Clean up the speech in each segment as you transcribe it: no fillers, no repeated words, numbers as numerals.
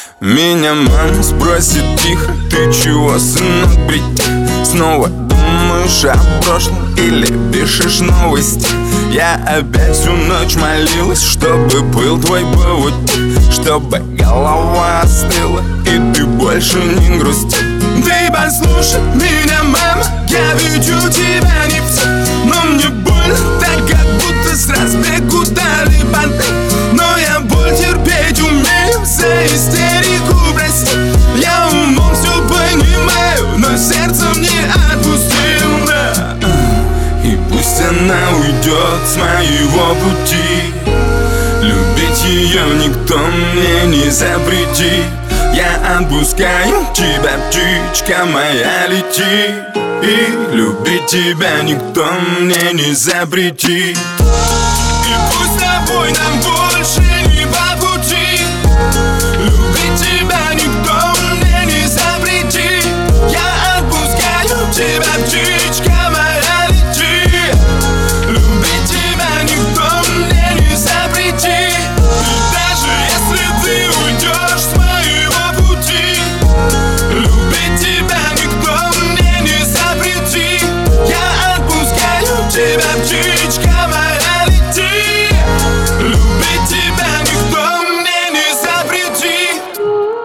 Меня мама спросит тихо: ты чего, сынок, притих? Снова думаешь о прошлом или пишешь новости? Я опять всю ночь молилась, чтобы был твой повод, чтобы голова остыла и ты больше не грустил. Ты послушай меня, мама, я ведь у тебя не пса, но мне больно, так как будто с разбегу дали понты. Но я боль терпеть умею, за истерику прости. Я умом все понимаю, но сердцем не отпустил, да. И пусть она уйдет с моего пути, любить ее никто мне не запретит. Я отпускаю тебя, птичка моя, лети. И любить тебя никто мне не запретит. И пусть с тобой нам больше не по пути, любить тебя никто мне не запретит. Я отпускаю тебя, птичка моя, лети. Любить тебя никто мне не запретит. И даже если ты уйдешь с моего пути, любить тебя никто мне не запретит. Я отпускаю тебя, птичка моя, лети. Любить тебя никто мне не запретит.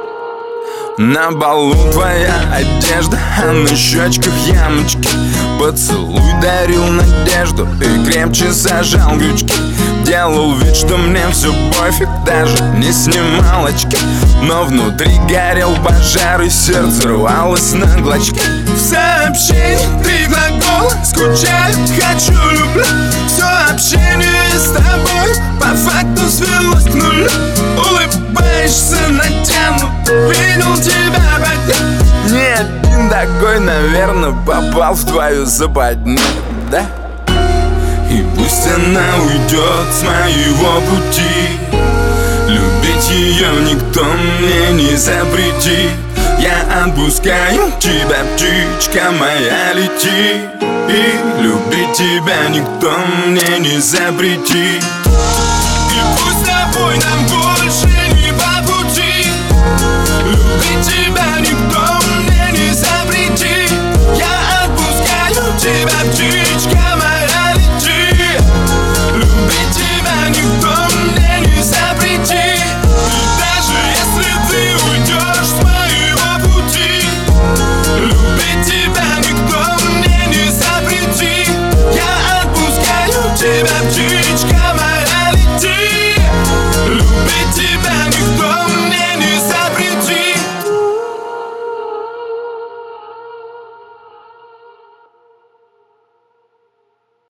На балу твоя одежда, а на щечках ямочки. Поцелуй дарил надежду и крепче зажал крючки. Делал вид, что мне все пофиг, даже не снимал очки. Но внутри горел пожар и сердце рвалось на клочки. В сообщении 3 глагола: скучаю, хочу, люблю. Все общение с тобой по факту свелось к нулю. Улыбаешься натянуто, видел тебя пойти. Ни один такой, наверное, попал в твою западню, да? И пусть она уйдет с моего пути, любить ее никто мне не запретит. Я отпускаю тебя, птичка моя, лети. И любить тебя никто мне не запретит. И пусть с тобой нам больше не по пути, любить тебя никто мне не запретит. Я отпускаю тебя, птичка моя.